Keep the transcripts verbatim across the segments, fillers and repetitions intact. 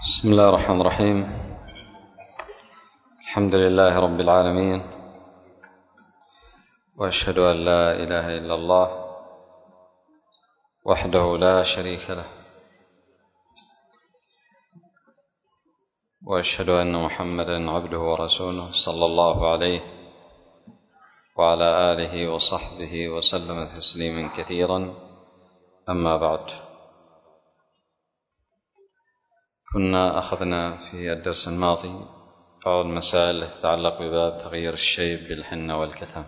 بسم الله الرحمن الرحيم. الحمد لله رب العالمين، وأشهد أن لا إله إلا الله وحده لا شريك له، وأشهد أن محمدا عبده ورسوله صلى الله عليه وعلى آله وصحبه وسلم تسليما كثيرا. أما بعد، كنا أخذنا في الدرس الماضي بعض المسائل التي تتعلق بباب تغيير الشيب بالحنة والكتم.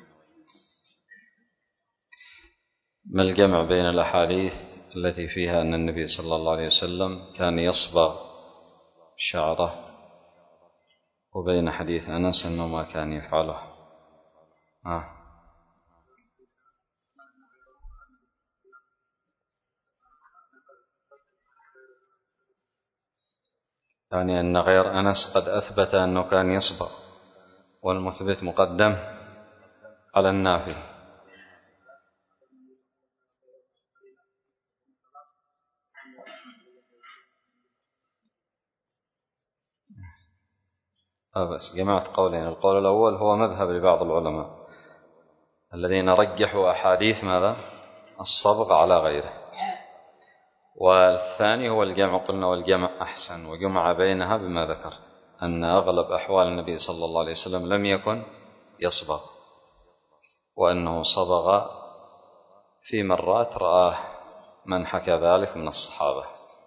ما الجمع بين الأحاديث التي فيها أن النبي صلى الله عليه وسلم كان يصبغ شعره وبين حديث أنس أنه ما كان يفعله؟ آه. يعني أن غير أنس قد أثبت أنه كان يصبغ، والمثبت مقدم على النافي. آه بس جمعت قولين. القول الأول هو مذهب لبعض العلماء الذين رجحوا أحاديث ماذا؟ الصبغ على غيره. والثاني هو الجمع، قلنا والجمع أحسن، وجمع بينها بما ذكر أن أغلب أحوال النبي صلى الله عليه وسلم لم يكن يصبغ، وأنه صبغ في مرات رآه من حكى ذلك من الصحابة.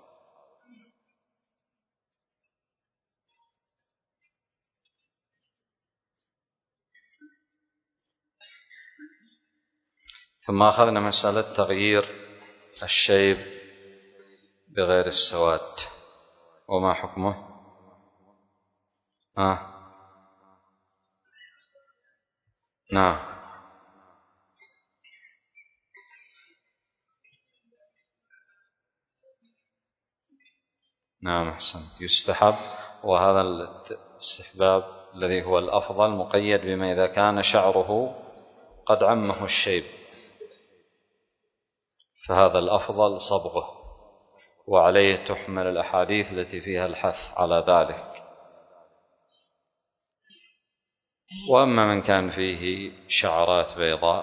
ثم أخذنا مسألة تغيير الشيب بغير السواد، وما حكمه؟ آه. نعم نعم أحسنت، يستحب. وهذا الاستحباب الذي هو الأفضل مقيد بما إذا كان شعره قد عمه الشيب، فهذا الأفضل صبغه، وعليه تحمل الأحاديث التي فيها الحث على ذلك. وأما من كان فيه شعرات بيضاء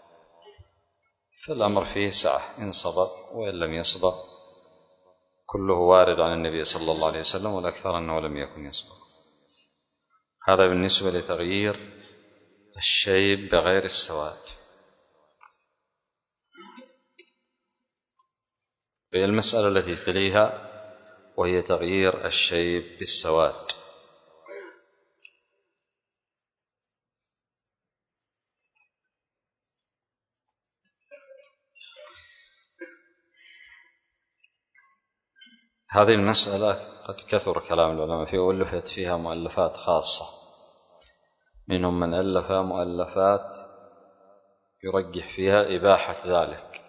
فالأمر فيه سعة، إن صبغ وإن لم يصبغ كله وارد عن النبي صلى الله عليه وسلم، والأكثر أنه لم يكن يصبغ. هذا بالنسبة لتغيير الشيب بغير السواد. هي المسألة التي تليها، وهي تغيير الشيب بالسواد. هذه المسألة قد كثر كلام العلماء فيها، وألفت فيها مؤلفات خاصة. منهم من ألف مؤلفات يرجح فيها إباحة ذلك،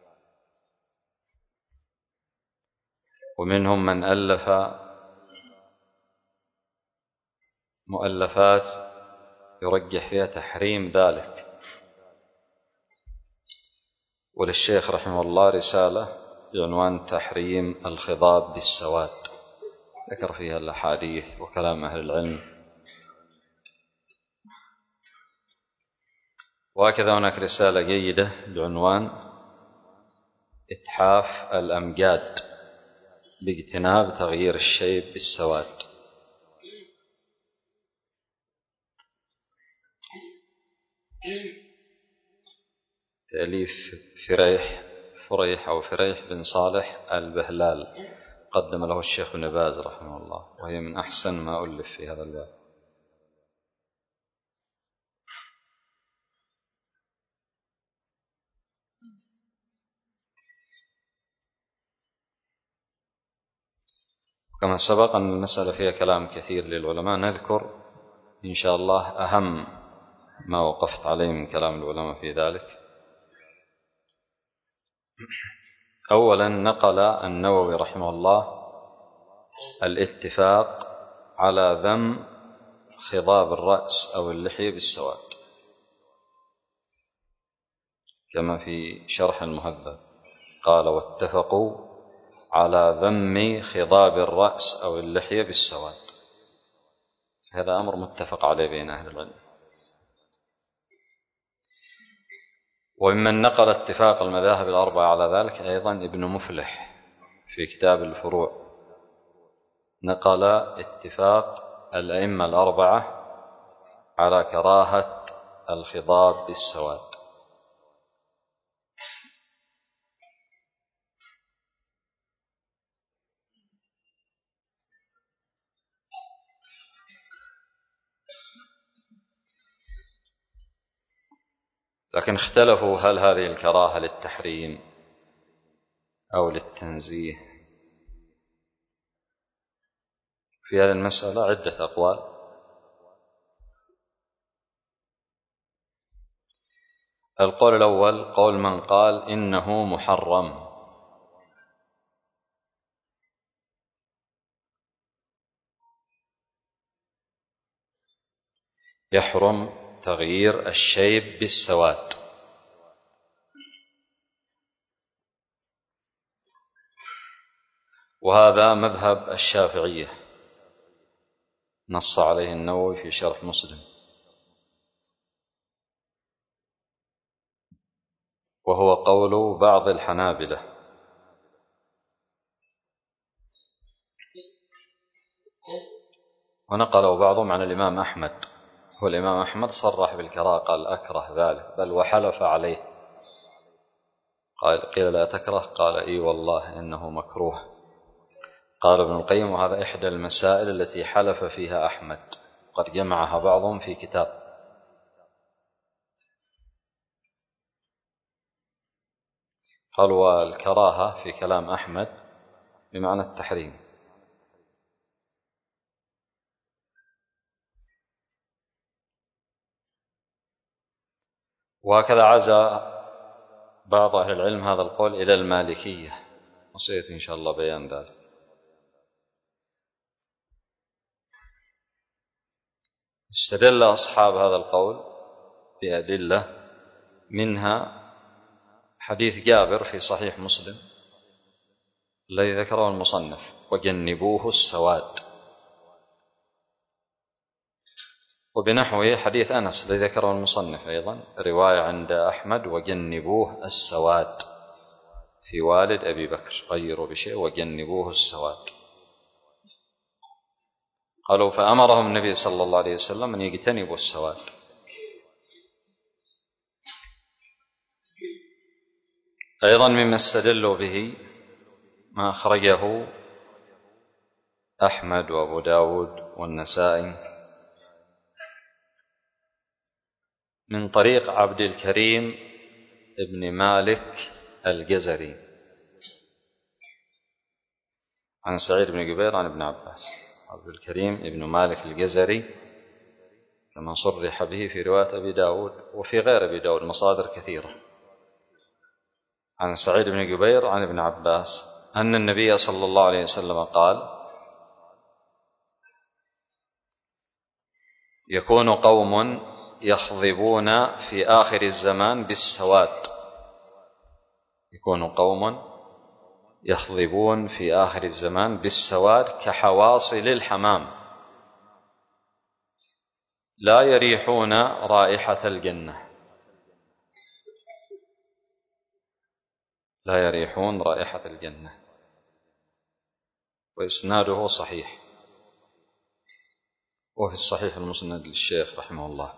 ومنهم من ألف مؤلفات يرجح فيها تحريم ذلك. وللشيخ رحمه الله رسالة بعنوان تحريم الخضاب بالسواد، ذكر فيها الأحاديث وكلام أهل العلم. وهكذا هناك رسالة جيدة بعنوان إتحاف الأمجاد باجتناب تغيير الشيب بالسواد، تأليف فريح فريح أو فريح بن صالح البهلال، قدم له الشيخ ابن باز رحمه الله، وهي من أحسن ما ألف في هذا الباب. كما سبق أن المسألة فيها كلام كثير للعلماء، نذكر إن شاء الله أهم ما وقفت عليه من كلام العلماء في ذلك. أولا، نقل النووي رحمه الله الاتفاق على ذم خضاب الرأس أو اللحية بالسواد، كما في شرح المهذب قال: واتفقوا على ذم خضاب الرأس أو اللحية بالسواد. هذا أمر متفق عليه بين أهل العلم. وممن نقل اتفاق المذاهب الأربعة على ذلك أيضا ابن مفلح في كتاب الفروع، نقل اتفاق الأئمة الأربعة على كراهة الخضاب بالسواد. لكن اختلفوا هل هذه الكراهة للتحريم أو للتنزيه. في هذه المسألة عدة أقوال. القول الأول قول من قال إنه محرم، يحرم تغيير الشيب بالسواد، وهذا مذهب الشافعية نص عليه النووي في شرح مسلم، وهو قول بعض الحنابلة. ونقله بعضهم عن الإمام أحمد، والإمام أحمد صرح بالكراهة قال أكره ذلك، بل وحلف عليه، قال قيل لا تكره قال إي والله إنه مكروه. قال ابن القيم وهذا إحدى المسائل التي حلف فيها أحمد، قد جمعها بعضهم في كتاب. قال والكراهة في كلام أحمد بمعنى التحريم. وهكذا عزى بعض أهل العلم هذا القول إلى المالكية، وسيأتي إن شاء الله بيان ذلك. استدل أصحاب هذا القول بأدلة، منها حديث جابر في صحيح مسلم الذي ذكره المصنف وجنبوه السواد، وبنحوه حديث أنس الذي ذكره المصنف أيضا رواية عند أحمد وجنبوه السواد في والد أبي بكر، غيروا بشيء وجنبوه السواد. قالوا فأمرهم النبي صلى الله عليه وسلم أن يجتنبوا السواد. أيضا مما استدلوا به ما أخرجه أحمد وأبو داود والنسائي من طريق عبد الكريم ابن مالك الجزري عن سعيد بن جبير عن ابن عباس. عبد الكريم ابن مالك الجزري كما صرح به في رواية أبي داود وفي غير أبي داود مصادر كثيرة، عن سعيد بن جبير عن ابن عباس أن النبي صلى الله عليه وسلم قال يكون قوم يخضبون في آخر الزمان بالسواد، يكون قوم يخضبون في آخر الزمان بالسواد كحواصل الحمام لا يريحون رائحة الجنة، لا يريحون رائحة الجنة. وإسناده صحيح، وفي الصحيح المسند للشيخ رحمه الله.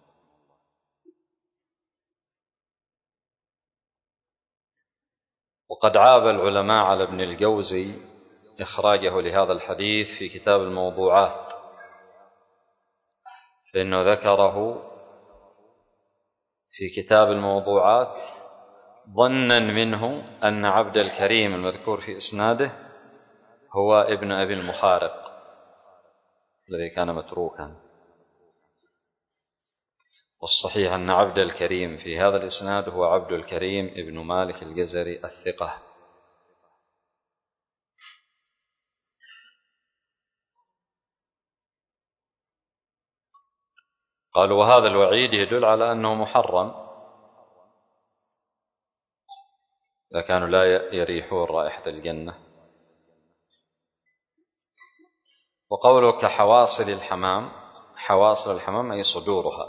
وقد عاب العلماء على ابن الجوزي إخراجه لهذا الحديث في كتاب الموضوعات، فإنه ذكره في كتاب الموضوعات ظنا منه أن عبد الكريم المذكور في إسناده هو ابن أبي المخارق الذي كان متروكا، والصحيح أن عبد الكريم في هذا الإسناد هو عبد الكريم ابن مالك الجزري الثقة. قالوا وهذا الوعيد يدل على أنه محرم إذا كانوا لا يريحون رائحة الجنة، وقوله كحواصل الحمام، حواصل الحمام أي صدورها،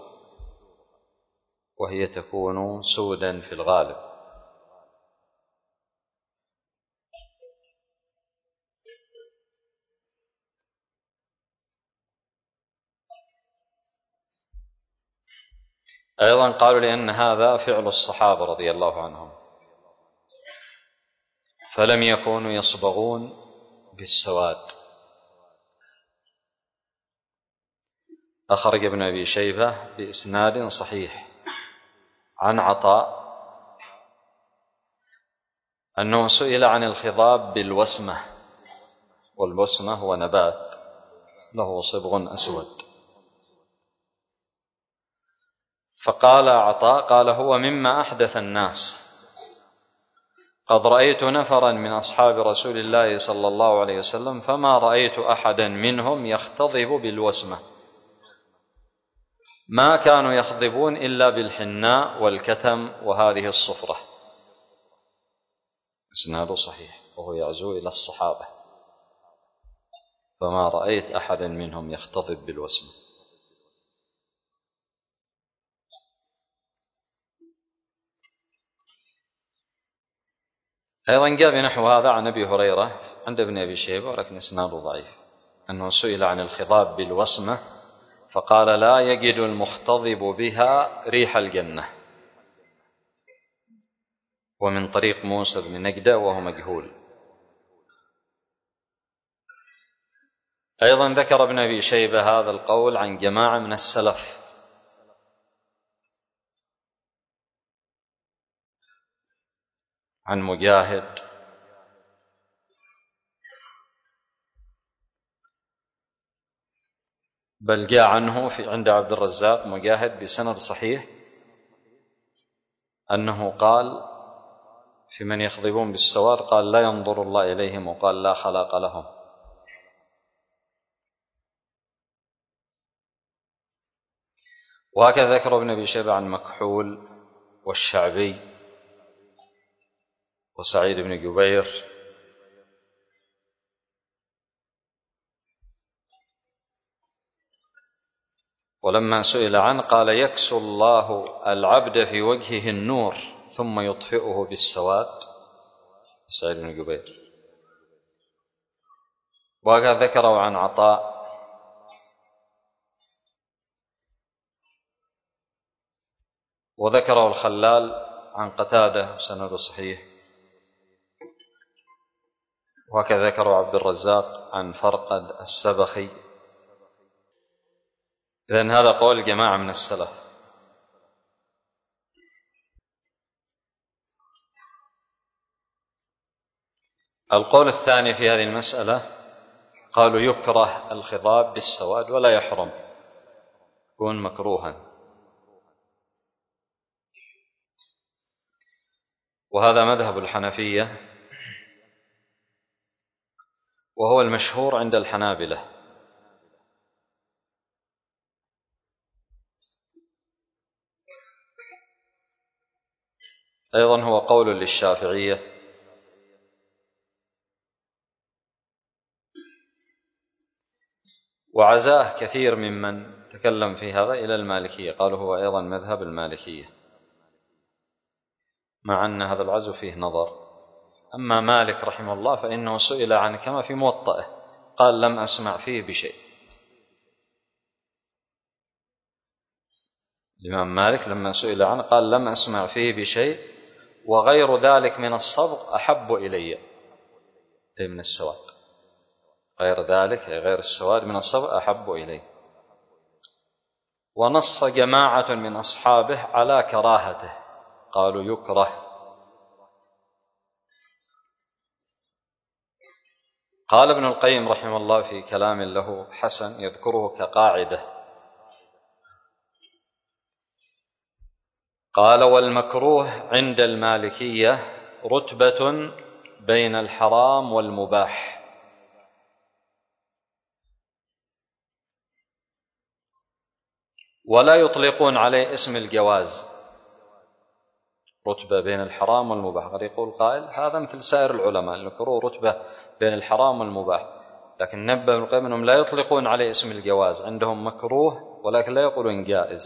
وهي تكون سودا في الغالب. أيضا قالوا لأن هذا فعل الصحابة رضي الله عنهم، فلم يكونوا يصبغون بالسواد. أخرج ابن أبي شيبة بإسناد صحيح عن عطاء أنه سئل عن الخضاب بالوسمة، والوسمة هو نبات له صبغ أسود، فقال عطاء قال هو مما أحدث الناس، قد رأيت نفرا من أصحاب رسول الله صلى الله عليه وسلم فما رأيت أحدا منهم يختضب بالوسمة، ما كانوا يخضبون إلا بالحناء والكتم وهذه الصفرة. إسناده صحيح وهو يعزو إلى الصحابة، فما رأيت أحدا منهم يختضب بالوسمة. أيضا جاء بنحو هذا عن أبي هريرة عند ابن أبي شيبة ولكن إسناده ضعيف، أنه سئل عن الخضاب بالوسمة فقال لا يجد المختضب بها ريح الجنة، ومن طريق موسى بن نجدة وهو مجهول. أيضا ذكر ابن أبي شيبة هذا القول عن جماعة من السلف، عن مجاهد بل جاء عنه في عند عبد الرزاق مجاهد بسند صحيح أنه قال في من يخضبون بالسواد قال لا ينظر الله إليهم، وقال لا خلاق لهم. وهكذا ذكر ابن أبي شيبة عن مكحول والشعبي وسعيد بن جبير ولما سئل عنه قال يكسو الله العبد في وجهه النور ثم يطفئه بالسواد، سعيد بن جبير. وهكذا ذكره عن عطاء وذكره الخلال عن قتادة سند صحيح، وهكذا ذكره عبد الرزاق عن فرقد السبخي. إذن هذا قول جماعة من السلف. القول الثاني في هذه المسألة قالوا يكره الخضاب بالسواد ولا يحرم، يكون مكروها، وهذا مذهب الحنفية وهو المشهور عند الحنابلة. أيضا هو قول للشافعية، وعزاه كثير ممن تكلم في هذا إلى المالكية، قالوا هو أيضا مذهب المالكية، مع أن هذا العزو فيه نظر. أما مالك رحمه الله فإنه سئل عنه كما في موطئه قال لم أسمع فيه بشيء. الإمام مالك لما سئل عنه قال لم أسمع فيه بشيء، وغير ذلك من الصبغ أحب إلي، أي من السواد، غير ذلك أي غير السواد من الصبغ أحب إلي. ونص جماعة من أصحابه على كراهته، قالوا يكره. قال ابن القيم رحمه الله في كلام له حسن يذكره كقاعدة، قال والمكروه عند المالكية رتبة بين الحرام والمباح، ولا يطلقون عليه اسم الجواز، رتبة بين الحرام والمباح. قد يقول قائل هذا مثل سائر العلماء المكروه رتبة بين الحرام والمباح، لكن نبه ابن القيم أنهم لا يطلقون عليه اسم الجواز، عندهم مكروه ولكن لا يقولون جائز،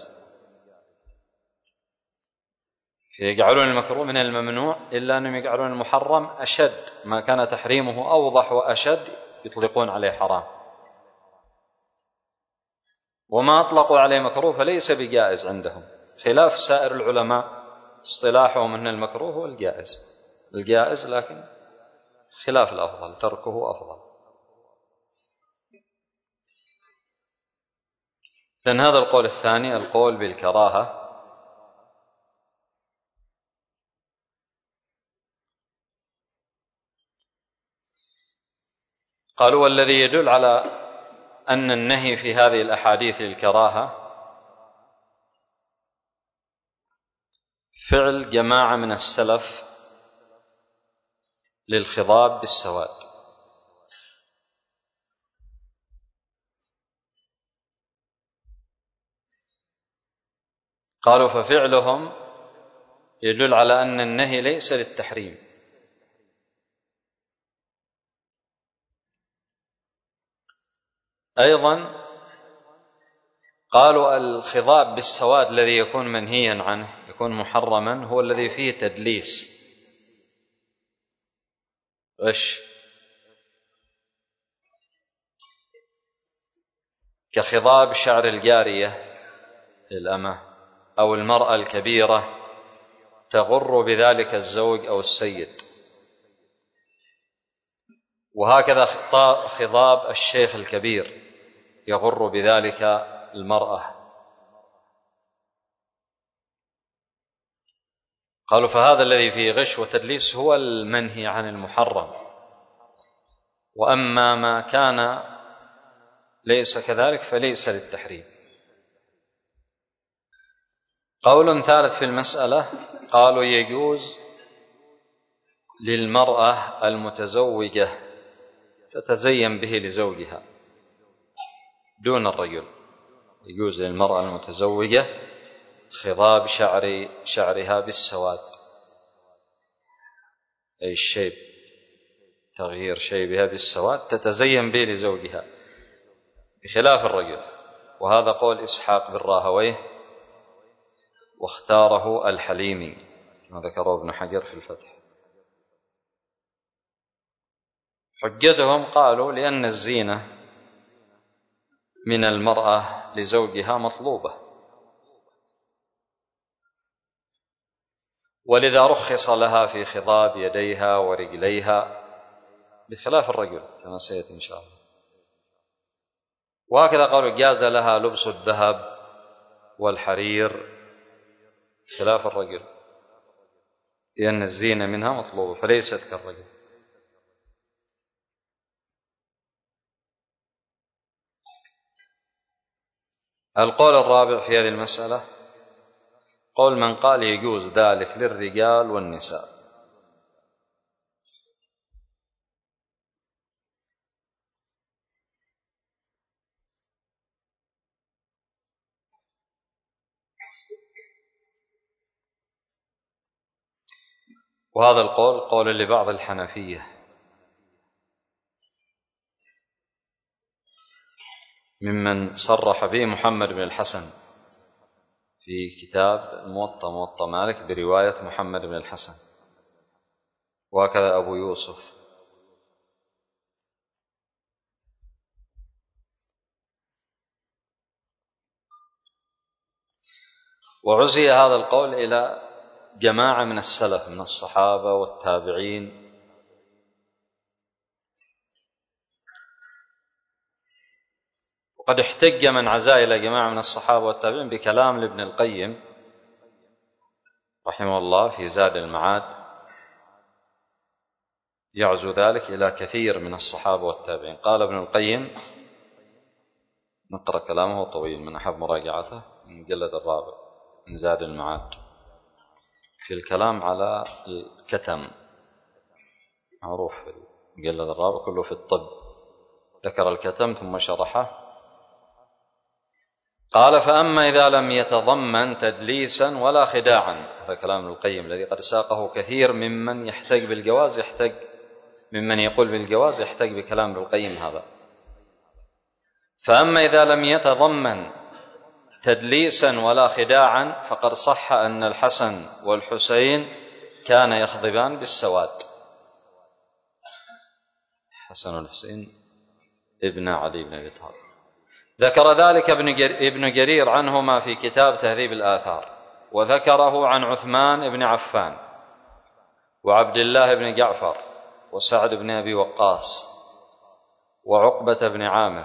يجعلون المكروه من الممنوع، إلا أنهم يجعلون المحرم أشد، ما كان تحريمه أوضح وأشد يطلقون عليه حرام، وما أطلقوا عليه مكروه فليس بجائز عندهم، خلاف سائر العلماء اصطلاحهم أن المكروه هو الجائز الجائز لكن خلاف الأفضل، تركه أفضل. لأن هذا القول الثاني القول بالكراهة، قالوا والذي يدل على أن النهي في هذه الأحاديث للكراهة فعل جماعة من السلف للخضاب بالسواد، قالوا ففعلهم يدل على أن النهي ليس للتحريم. أيضا قالوا الخضاب بالسواد الذي يكون منهيا عنه يكون محرما هو الذي فيه تدليس غش، كخضاب شعر الجارية الأمة أو المرأة الكبيرة تغر بذلك الزوج أو السيد، وهكذا خضاب الشيخ الكبير يغر بذلك المرأة. قالوا فهذا الذي فيه غش وتدليس هو المنهي عن المحرم، وأما ما كان ليس كذلك فليس للتحريم. قول ثالث في المسألة قالوا يجوز للمرأة المتزوجة تتزين به لزوجها دون الرجل، يجوز للمرأة المتزوجة خضاب شعر شعرها بالسواد أي الشيب، تغيير شيبها بالسواد تتزين به لزوجها بخلاف الرجل. وهذا قول إسحاق بن راهويه واختاره الحليمي كما ذكره ابن حجر في الفتح. حجتهم قالوا لأن الزينة من المرأة لزوجها مطلوبة، ولذا رخص لها في خضاب يديها ورجليها بخلاف الرجل كما سيأتي إن شاء الله. وهكذا قالوا جاز لها لبس الذهب والحرير خلاف الرجل، لأن الزينة منها مطلوبة فليست كالرجل. القول الرابع في هذه المسألة قول من قال يجوز ذلك للرجال والنساء، وهذا القول قول لبعض الحنفية ممن صرح به محمد بن الحسن في كتاب الموطأ موطأ مالك برواية محمد بن الحسن، وهكذا أبو يوسف. وعزي هذا القول إلى جماعة من السلف من الصحابة والتابعين، وقد احتج من عزا إلى جماعة من الصحابة والتابعين بكلام لابن القيم رحمه الله في زاد المعاد، يعزو ذلك إلى كثير من الصحابة والتابعين. قال ابن القيم، نقرأ كلامه طويل من أحب مراجعته من المجلد الرابع من زاد المعاد في الكلام على الكتم، معروف في المجلد الرابع كله في الطب، ذكر الكتم ثم شرحه. قال فأما إذا لم يتضمن تدليسا ولا خداعا، هذا كلام ابن القيم الذي قد ساقه كثير ممن يحتج بالجواز، يحتج ممن يقول بالجواز يحتج بكلام ابن القيم هذا، فأما إذا لم يتضمن تدليسا ولا خداعا فقد صح أن الحسن والحسين كان يخضبان بالسواد. حسن والحسين ابن علي بن أبي طالب. ذكر ذلك ابن جرير عنهما في كتاب تهذيب الآثار، وذكره عن عثمان بن عفان وعبد الله بن جعفر وسعد بن أبي وقاص وعقبة بن عامر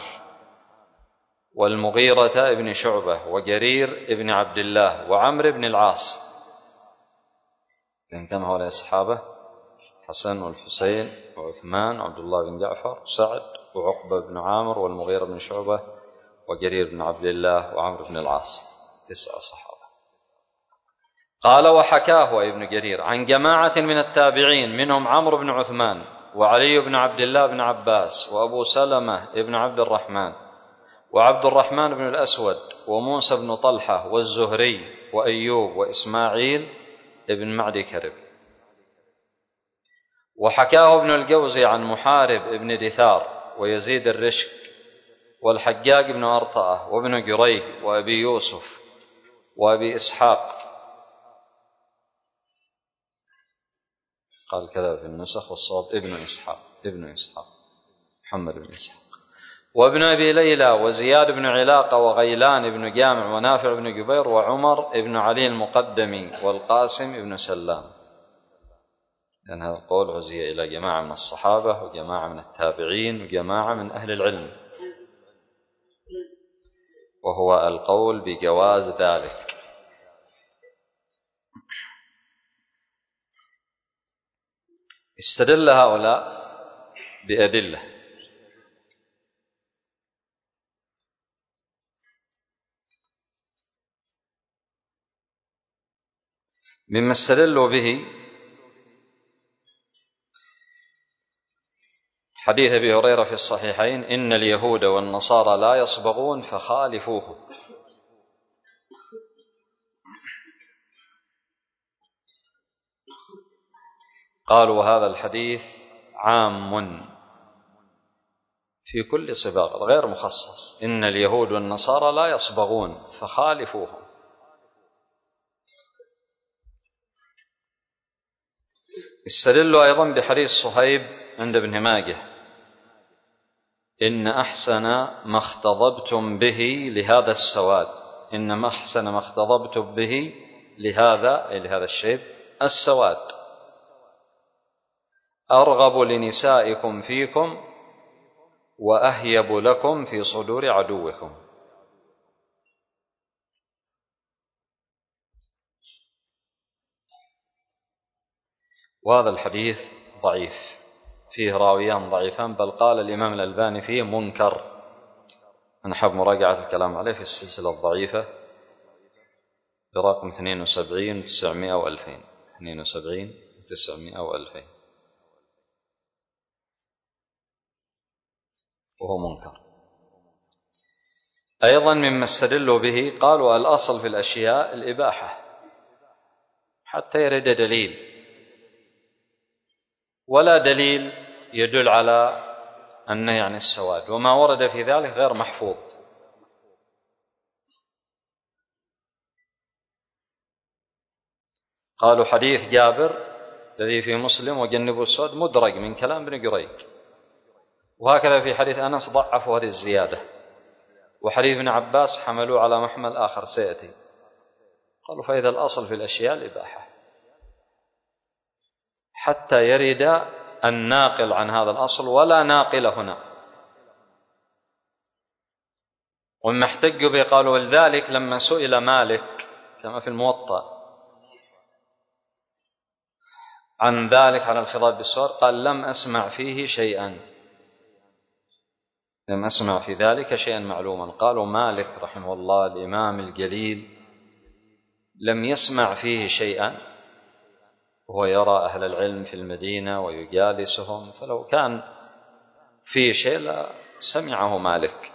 والمغيرة بن شعبة وجرير بن عبد الله وعمر بن العاص. إذن كم هؤلاء الصحابة؟ حسن والحسين وعثمان وعبد الله بن جعفر وسعد وعقبة بن عامر والمغيرة بن شعبة وجرير بن عبد الله وعمر بن العاص، تسعة صحابة. قال وحكاه ابن جرير عن جماعة من التابعين منهم عمرو بن عثمان وعلي بن عبد الله بن عباس وأبو سلمة بن عبد الرحمن وعبد الرحمن بن الأسود وموسى بن طلحة والزهري وأيوب وإسماعيل بن معدي كرب. وحكاه ابن الجوزي عن محارب بن دثار ويزيد الرشك والحجاج بن أرطأة وابن جريج وأبي يوسف وأبي إسحاق، قال كذا في النسخ والصواب ابن إسحاق ابن إسحاق محمد بن إسحاق، وابن أبي ليلى وزياد بن علاقة وغيلان بن جامع ونافع بن جبير وعمر بن علي المقدمي والقاسم بن سلام. لأن هذا القول عزي إلى جماعة من الصحابة وجماعة من التابعين وجماعة من أهل العلم، وهو القول بجواز ذلك. استدل هؤلاء بأدلة. مما استدلوا به حديث أبي هريرة في الصحيحين إن اليهود والنصارى لا يصبغون فخالفوه. قالوا هذا الحديث عام في كل صباغ غير مخصص، إن اليهود والنصارى لا يصبغون فخالفوهم. استدلوا أيضا بحديث صهيب عند ابن ماجه إن أحسن ما اختضبتم به لهذا السواد، إن ما أحسن ما اختضبتم به لهذا أي لهذا الشيب السواد أرغب لنسائكم فيكم وأهيب لكم في صدور عدوكم. وهذا الحديث ضعيف فيه راويان ضعيفان، بل قال الإمام الألباني فيه منكر. أنا حاب مراجعة الكلام عليه في السلسلة الضعيفة برقم اثنين وسبعين وتسعمائة وألفين اثنين وسبعين وتسعمائة وألفين، وهو منكر. أيضا مما استدلوا به قالوا الأصل في الأشياء الإباحة حتى يرد دليل، ولا دليل يدل على النهي عن السواد، وما ورد في ذلك غير محفوظ. قالوا حديث جابر الذي في مسلم وجنبوا السواد مدرج من كلام ابن جريج، وهكذا في حديث أنس ضعفوا هذه الزيادة، وحديث ابن عباس حملوا على محمل آخر سيأتي. قالوا فإذا الأصل في الأشياء الإباحة حتى يرد الناقل عن هذا الأصل، ولا ناقل هنا. ومما احتجوا به قالوا ولذلك لما سئل مالك كما في الموطأ عن ذلك على الخضاب بالسواد قال لم أسمع فيه شيئا، لم أسمع في ذلك شيئا معلوما. قالوا مالك رحمه الله الإمام الجليل لم يسمع فيه شيئا، وهو يرى أهل العلم في المدينة ويجالسهم، فلو كان فيه شيء لا سمعه مالك.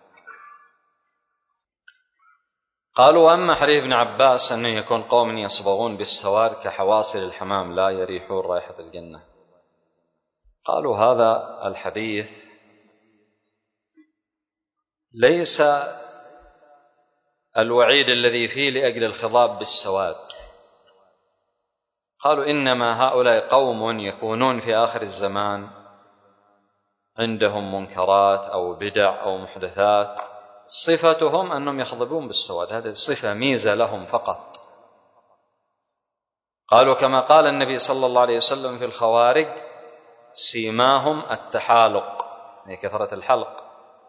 قالوا أما حديث ابن عباس أنه يكون قوم يصبغون بالسواد كحواصل الحمام لا يريحون رائحة الجنة، قالوا هذا الحديث ليس الوعيد الذي فيه لأجل الخضاب بالسواد. قالوا إنما هؤلاء قوم يكونون في آخر الزمان عندهم منكرات أو بدع أو محدثات، صفتهم أنهم يخضبون بالسواد، هذه صفة ميزة لهم فقط. قالوا كما قال النبي صلى الله عليه وسلم في الخوارج: سيماهم التحالق، يعني كثرة الحلق.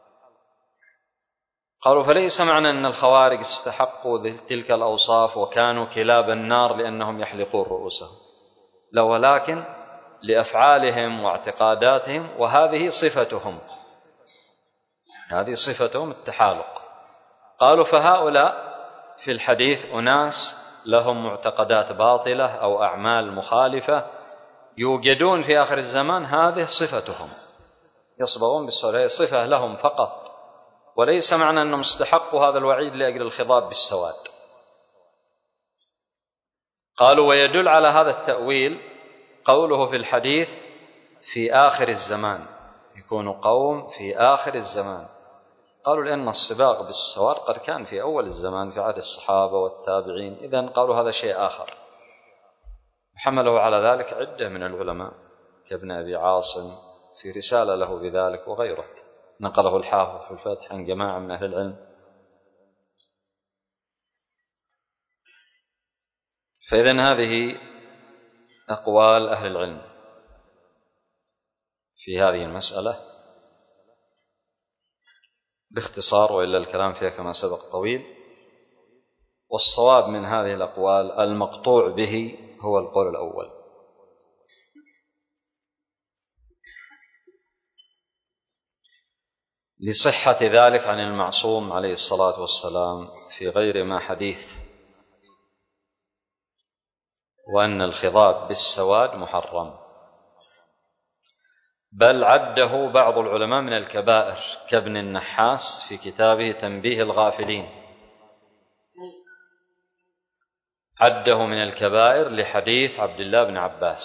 قالوا فليس معنى أن الخوارج استحقوا تلك الأوصاف وكانوا كلاب النار لأنهم يحلقون رؤوسهم، لا، ولكن لأفعالهم واعتقاداتهم، وهذه صفتهم، هذه صفتهم التحالق. قالوا فهؤلاء في الحديث أناس لهم معتقدات باطلة أو أعمال مخالفة يوجدون في آخر الزمان، هذه صفتهم، يصبغون بالسواد، صفة لهم فقط، وليس معنى أنهم استحقوا هذا الوعيد لأجل الخضاب بالسواد. قالوا ويدل على هذا التأويل قوله في الحديث: في آخر الزمان، يكون قوم في آخر الزمان. قالوا لأن الصباغ بالسواد قد كان في أول الزمان في عهد الصحابة والتابعين، إذن قالوا هذا شيء آخر. حمله على ذلك عدة من العلماء كابن أبي عاصم في رسالة له بذلك وغيره، نقله الحافظ في الفتح عن جماعة من أهل العلم. فإذن هذه أقوال أهل العلم في هذه المسألة باختصار، وإلا الكلام فيها كما سبق طويل. والصواب من هذه الأقوال المقطوع به هو القول الأول، لصحة ذلك عن المعصوم عليه الصلاة والسلام في غير ما حديث، وأن الخضاب بالسواد محرم، بل عده بعض العلماء من الكبائر كابن النحاس في كتابه تنبيه الغافلين، عده من الكبائر لحديث عبد الله بن عباس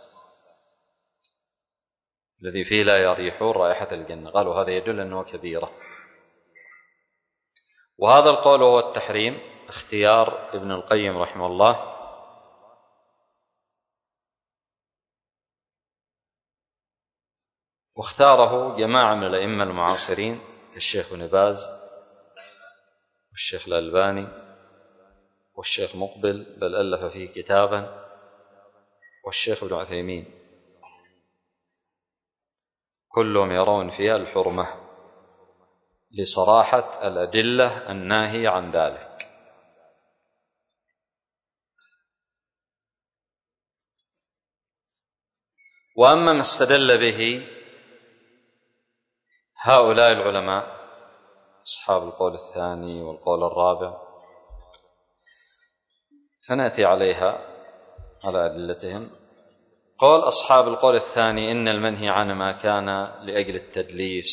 الذي فيه لا يريحون رائحة الجنة، قالوا هذا يدل أنه كبيرة. وهذا القول هو التحريم، اختيار ابن القيم رحمه الله، واختاره جماعة من الأئمة المعاصرين كالشيخ ابن باز والشيخ الألباني والشيخ مقبل، بل ألف فيه كتابا، والشيخ ابن عثيمين، كلهم يرون فيها الحرمة لصراحة الأدلة الناهية عن ذلك. وأما ما استدل به هؤلاء العلماء أصحاب القول الثاني والقول الرابع فنأتي عليها على أدلتهم. قول أصحاب القول الثاني: إن المنهي عن ما كان لأجل التدليس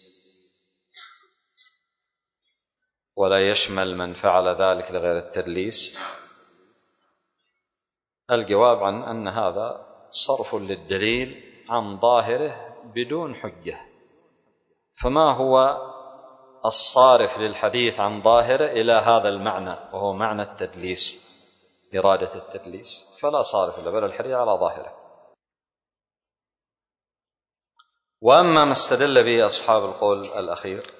ولا يشمل من فعل ذلك لغير التدليس. الجواب عن أن هذا صرف للدليل عن ظاهره بدون حجة، فما هو الصارف للحديث عن ظاهره إلى هذا المعنى وهو معنى التدليس، إرادة التدليس، فلا صارف إلا بل الحديث على ظاهره. وأما ما استدل به أصحاب القول الأخير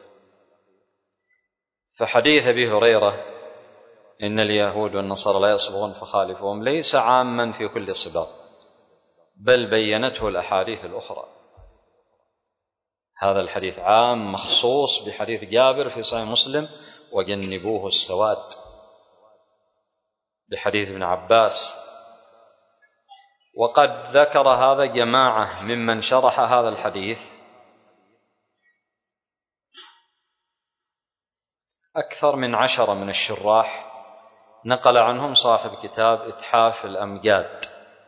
فحديث أبي هريرة: إن اليهود والنصارى لا يصبغون فخالفوهم، ليس عاما في كل صباغ، بل بينته الأحاديث الأخرى. هذا الحديث عام مخصوص بحديث جابر في صحيح مسلم: وجنبوه السواد، بحديث ابن عباس. وقد ذكر هذا جماعة ممن شرح هذا الحديث، أكثر من عشرة من الشراح نقل عنهم صاحب كتاب إتحاف الأمجاد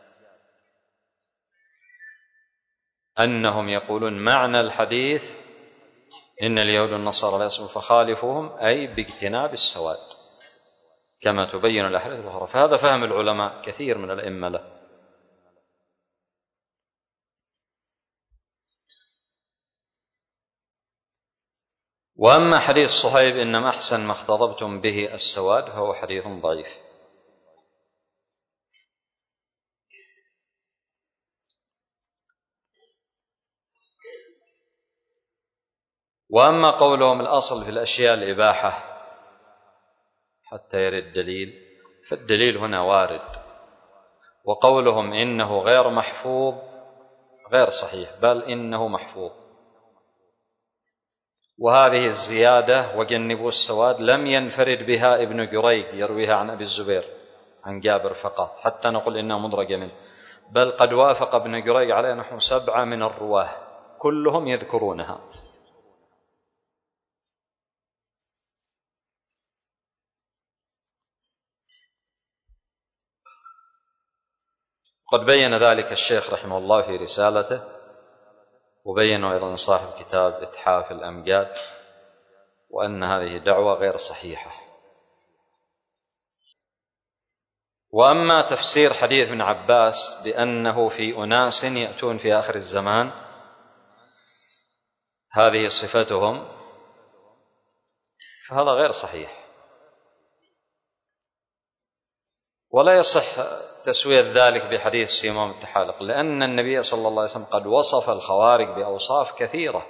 أنهم يقولون معنى الحديث إن اليهود والنصارى لا يصبغون فخالفوهم، أي باجتناب السواد كما تبين الأحاديث الأخرى. فهذا فهم العلماء كثير من الأئمة له. وأما حديث صهيب إنما أحسن ما اختضبتم به السواد فهو حديث ضعيف. وأما قولهم الأصل في الأشياء الإباحة حتى يرد دليل، فالدليل هنا وارد، وقولهم إنه غير محفوظ غير صحيح، بل إنه محفوظ. وهذه الزيادة وجنبوا السواد لم ينفرد بها ابن جريج يرويها عن أبي الزبير عن جابر فقط حتى نقول إنها مدرجة منه، بل قد وافق ابن جريج عليه نحو سبعة من الرواه كلهم يذكرونها. قد بين ذلك الشيخ رحمه الله في رسالته، وبينه أيضا صاحب كتاب إتحاف الأمجاد، وأن هذه دعوة غير صحيحة. وأما تفسير حديث ابن عباس بأنه في أناس يأتون في آخر الزمان هذه صفتهم، فهذا غير صحيح، ولا يصح تسوية ذلك بحديث سيمام التحالق، لأن النبي صلى الله عليه وسلم قد وصف الخوارج بأوصاف كثيرة: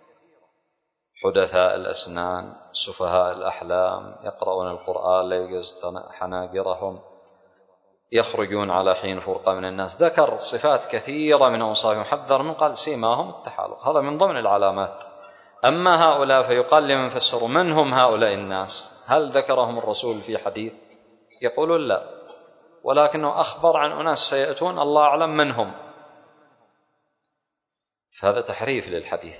حدثاء الأسنان، سفهاء الأحلام، يقرؤون القرآن لا يجوز حناجرهم، يخرجون على حين فرقة من الناس. ذكر صفات كثيرة من أوصافهم، حذر من قال سيماهم التحالق، هذا من ضمن العلامات. أما هؤلاء فيقال لمن فسروا من هم هؤلاء الناس، هل ذكرهم الرسول في حديث؟ يقولون لا، ولكنه أخبر عن أناس سيأتون الله أعلم من هم، فهذا تحريف للحديث.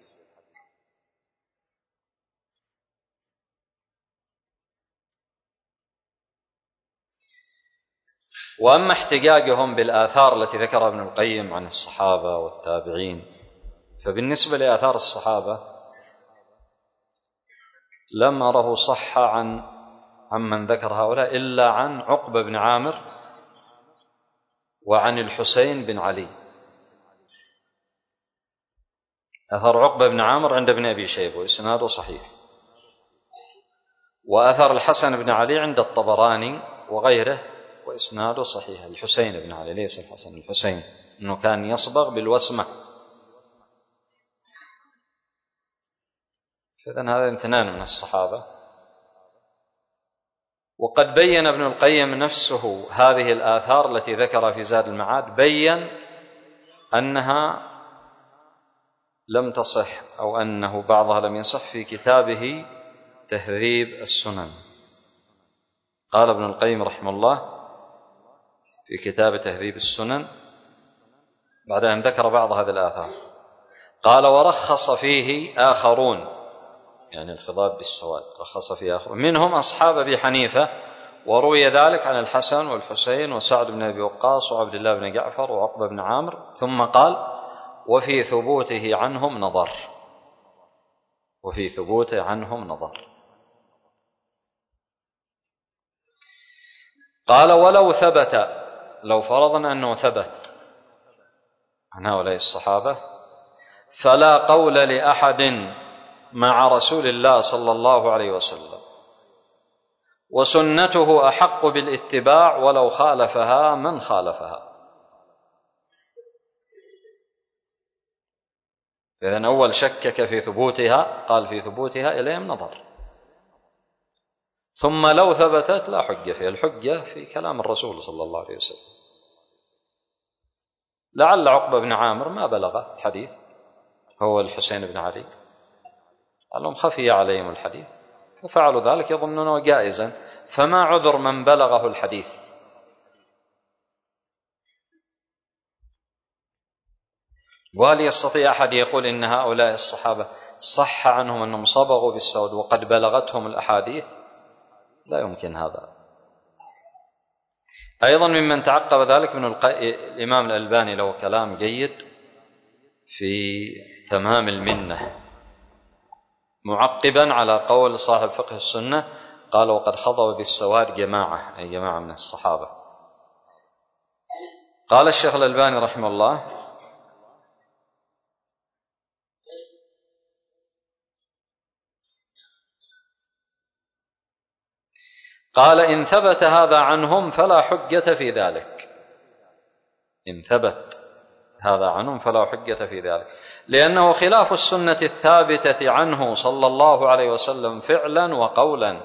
وأما احتجاجهم بالآثار التي ذكرها ابن القيم عن الصحابة والتابعين، فبالنسبة لآثار الصحابة لم أره صح عن عمن ذكر هؤلاء إلا عن عقبة بن عامر وعن الحسين بن علي. أثر عقبة بن عامر عند ابن أبي شيبة وإسناده صحيح، وأثر الحسن بن علي عند الطبراني وغيره وإسناده صحيح. الحسين بن علي ليس الحسن، الحسين أنه كان يصبغ بالوسمة، فإذن هذا اثنان من الصحابة. وقد بين ابن القيم نفسه هذه الآثار التي ذكر في زاد المعاد، بين أنها لم تصح أو أنه بعضها لم يصح في كتابه تهذيب السنن. قال ابن القيم رحمه الله في كتاب تهذيب السنن بعد أن ذكر بعض هذه الآثار، قال: ورخص فيه آخرون، يعني الخضاب بالسواد رخص فيه آخرون منهم أصحاب أبي حنيفة، وروي ذلك عن الحسن والحسين وسعد بن أبي وقاص وعبد الله بن جعفر وعقبة بن عامر، ثم قال: وفي ثبوته عنهم نظر، وفي ثبوته عنهم نظر. قال: ولو ثبت، لو فرضنا أنه ثبت عن هؤلاء الصحابة، فلا قول لأحد مع رسول الله صلى الله عليه وسلم، وسنته أحق بالاتباع ولو خالفها من خالفها. إذن أول شكك في ثبوتها، قال في ثبوتها إليهم نظر، ثم لو ثبتت لا حجة فيها، الحجة في كلام الرسول صلى الله عليه وسلم. لعل عقبة بن عامر ما بلغ الحديث هو الحسين بن علي، لهم خفي عليهم الحديث ففعلوا ذلك يظنونه جائزا، فما عذر من بلغه الحديث. وهل يستطيع أحد يقول إن هؤلاء الصحابة صح عنهم أنهم صبغوا بالسود وقد بلغتهم الأحاديث؟ لا يمكن هذا. أيضا ممن تعقب ذلك من الإمام الألباني له كلام جيد في تمام المنة، معقبا على قول صاحب فقه السنة، قال: وقد خضوا بالسواد جماعة، أي جماعة من الصحابة. قال الشيخ الألباني رحمه الله: قال إن ثبت هذا عنهم فلا حجة في ذلك، إن ثبت هذا عنهم فلا حجة في ذلك، لأنه خلاف السنة الثابتة عنه صلى الله عليه وسلم فعلا وقولا.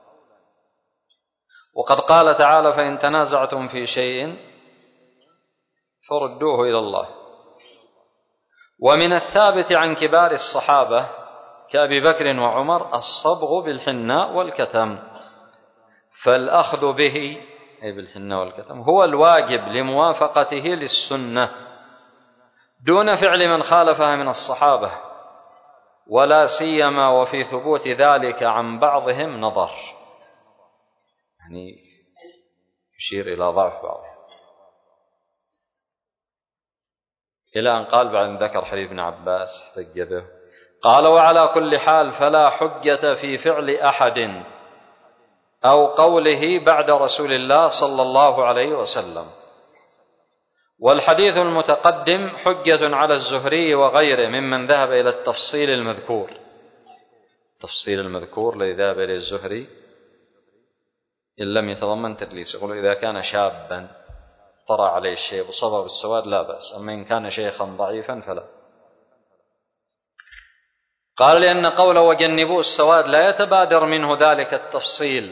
وقد قال تعالى فإن تنازعتم في شيء فردوه إلى الله. ومن الثابت عن كبار الصحابة كأبي بكر وعمر الصبغ بالحناء والكتم، فالأخذ به أي بالحناء والكتم هو الواجب لموافقته للسنة دون فعل من خالفها من الصحابة، ولا سيما وفي ثبوت ذلك عن بعضهم نظر، يعني يشير إلى ضعف بعضهم، إلى أن قال بعد ذكر حديث ابن عباس احتج به، قال وعلى كل حال فلا حجة في فعل أحد أو قوله بعد رسول الله صلى الله عليه وسلم. والحديث المتقدم حجة على الزهري وغيره ممن ذهب إلى التفصيل المذكور، التفصيل المذكور الذي ذهب إليه الزهري إن لم يتضمن تدليس، يقول إذا كان شابا طرى عليه الشيب وصبغ بالسواد لا بأس، أما إن كان شيخا ضعيفا فلا. قال لأن قوله وجنبوا السواد لا يتبادر منه ذلك التفصيل،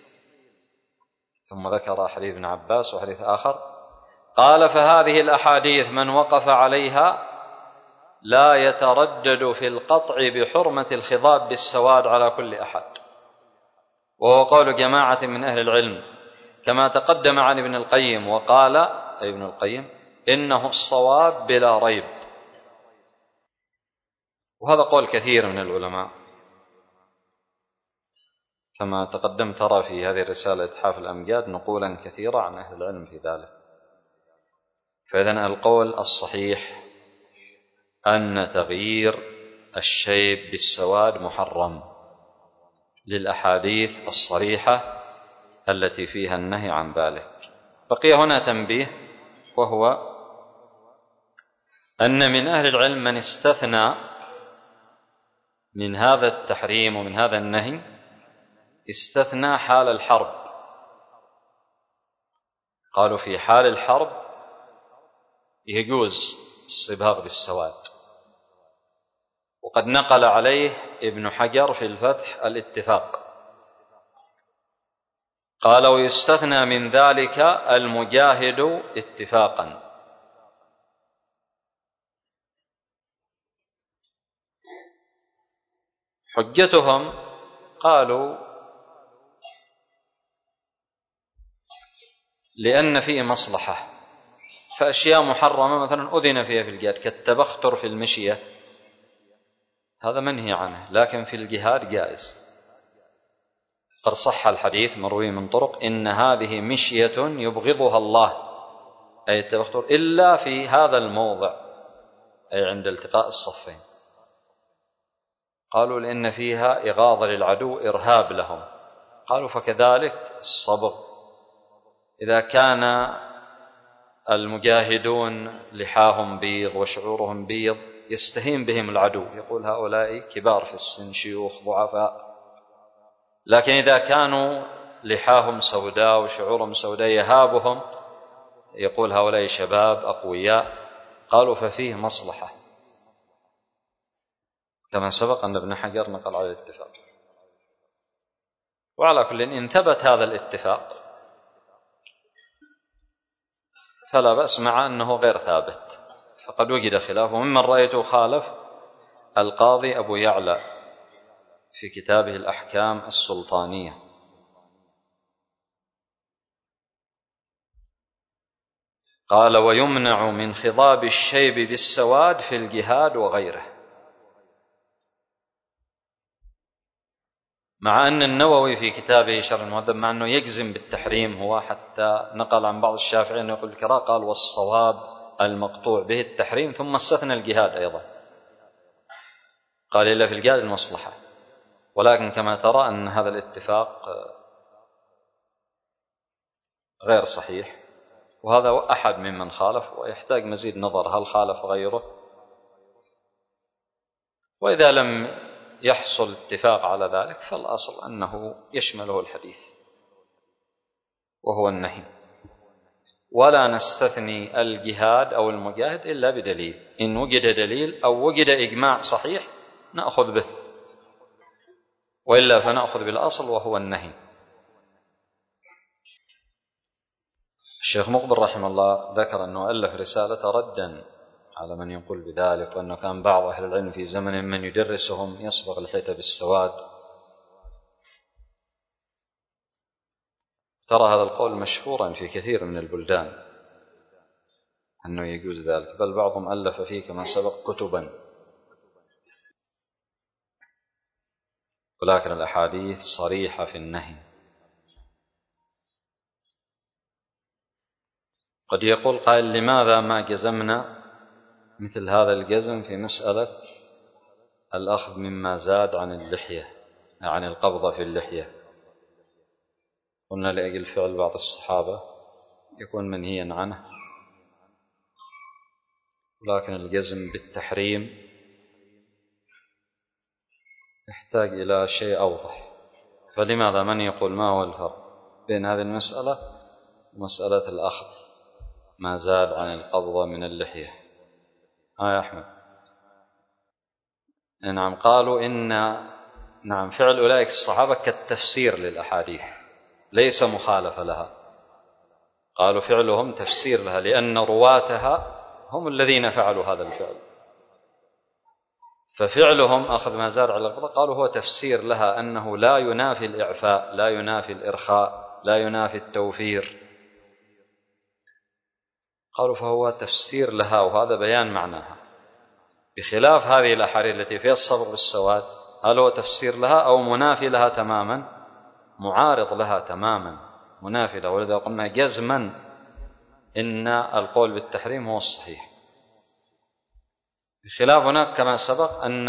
ثم ذكر حديث ابن عباس وحديث آخر. قال فهذه الأحاديث من وقف عليها لا يتردد في القطع بحرمة الخضاب بالسواد على كل أحد، وهو قول جماعة من أهل العلم كما تقدم عن ابن القيم، وقال أي ابن القيم إنه الصواب بلا ريب، وهذا قول كثير من العلماء كما تقدم ترى في هذه الرسالة إتحاف الأمجاد نقولا كثيرة عن أهل العلم في ذلك. فإذن القول الصحيح أن تغيير الشيب بالسواد محرم للأحاديث الصريحة التي فيها النهي عن ذلك. بقي هنا تنبيه، وهو أن من أهل العلم من استثنى من هذا التحريم ومن هذا النهي، استثنى حال الحرب، قالوا في حال الحرب يجوز الصباغ بالسواد، وقد نقل عليه ابن حجر في الفتح الاتفاق، قال ويستثنى من ذلك المجاهد اتفاقا. حجتهم قالوا لأن فيه مصلحة، فأشياء محرمة مثلا أذن فيها في الجهاد كالتبختر في المشية هذا منهي عنه، لكن في الجهاد جائز. قد صح الحديث مروي من طرق إن هذه مشية يبغضها الله، أي التبختر، إلا في هذا الموضع أي عند التقاء الصفين. قالوا لأن فيها إغاظة للعدو إرهاب لهم. قالوا فكذلك الصبغ، إذا كان المجاهدون لحاهم بيض وشعورهم بيض يستهين بهم العدو، يقول هؤلاء كبار في السن شيوخ ضعفاء، لكن إذا كانوا لحاهم سوداء وشعورهم سوداء يهابهم، يقول هؤلاء شباب أقوياء. قالوا ففيه مصلحة، كما سبق أن ابن حجر نقل على الاتفاق. وعلى كل إن ثبت هذا الاتفاق فلا بأس، مع أنه غير ثابت، فقد وجد خلافه. ممن رأيته خالف القاضي أبو يعلى في كتابه الأحكام السلطانية، قال ويمنع من خضاب الشيب بالسواد في الجهاد وغيره، مع أن النووي في كتابه شرح المهذب مع أنه يجزم بالتحريم، هو حتى نقل عن بعض الشافعيين يقول الكراهة، قال والصواب المقطوع به التحريم، ثم استثنى الجهاد أيضا، قال إلا في الجهاد المصلحة. ولكن كما ترى أن هذا الاتفاق غير صحيح، وهذا أحد ممن خالف، ويحتاج مزيد نظر هل خالف غيره. وإذا لم يحصل اتفاق على ذلك فالأصل أنه يشمله الحديث. وهو النهي. ولا نستثني الجهاد أو المجاهد إلا بدليل، إن وجد دليل أو وجد إجماع صحيح نأخذ به، وإلا فنأخذ بالأصل وهو النهي. الشيخ مقبل رحمه الله ذكر أنه ألف رسالة ردا على من يقول بذلك، وأنه كان بعض أهل العلم في زمن من يدرسهم يصبغ الحيطة بالسواد. ترى هذا القول مشهورا في كثير من البلدان أنه يجوز ذلك، بل بعضهم ألف فيه كما سبق كتبا. ولكن الأحاديث صريحة في النهي. قد يقول قائل لماذا ما جزمنا مثل هذا الجزم في مسألة الأخذ مما زاد عن اللحية، عن القبضة في اللحية؟ قلنا لأجل فعل بعض الصحابة يكون منهيا عنه، ولكن الجزم بالتحريم يحتاج إلى شيء أوضح. فلماذا من يقول ما هو الفرق بين هذه المسألة ومسألة الأخذ ما زاد عن القبضة من اللحية؟ آه يا أحمد. نعم، قالوا إن نعم فعل أولئك الصحابة كالتفسير للأحاديث، ليس مخالفة لها. قالوا فعلهم تفسير لها، لأن رواتها هم الذين فعلوا هذا الفعل، ففعلهم أخذ ما زاد على القبضة قالوا هو تفسير لها، أنه لا ينافي الإعفاء، لا ينافي الإرخاء، لا ينافي التوفير. قالوا فهو تفسير لها، وهذا بيان معناها، بخلاف هذه الأحاديث التي فيها الصبغ بالسواد، هل هو تفسير لها أو منافي لها تماما؟ معارض لها تماما، منافي لها. ولذا قلنا جزما إن القول بالتحريم هو الصحيح، بخلاف هناك كما سبق أن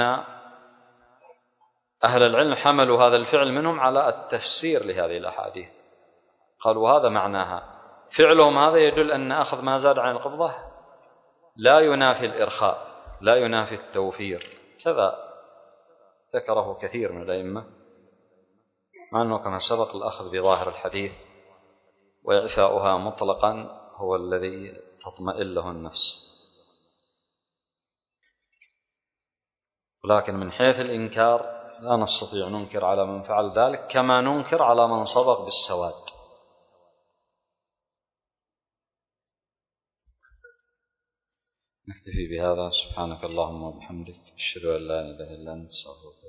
أهل العلم حملوا هذا الفعل منهم على التفسير لهذه الأحاديث، قالوا هذا معناها. فعلهم هذا يدل أن أخذ ما زاد عن القبضة لا ينافي الإرخاء، لا ينافي التوفير. كذا ذكره كثير من الأئمة، مع أنه كما سبق الأخذ بظاهر الحديث وإعفاؤها مطلقا هو الذي تطمئن له النفس. ولكن من حيث الإنكار لا نستطيع ننكر على من فعل ذلك كما ننكر على من صبغ بالسواد. نكتفي بهذا. سبحانك اللهم وبحمدك، أشهد أن لا إله إلا أنت، أستغفرك.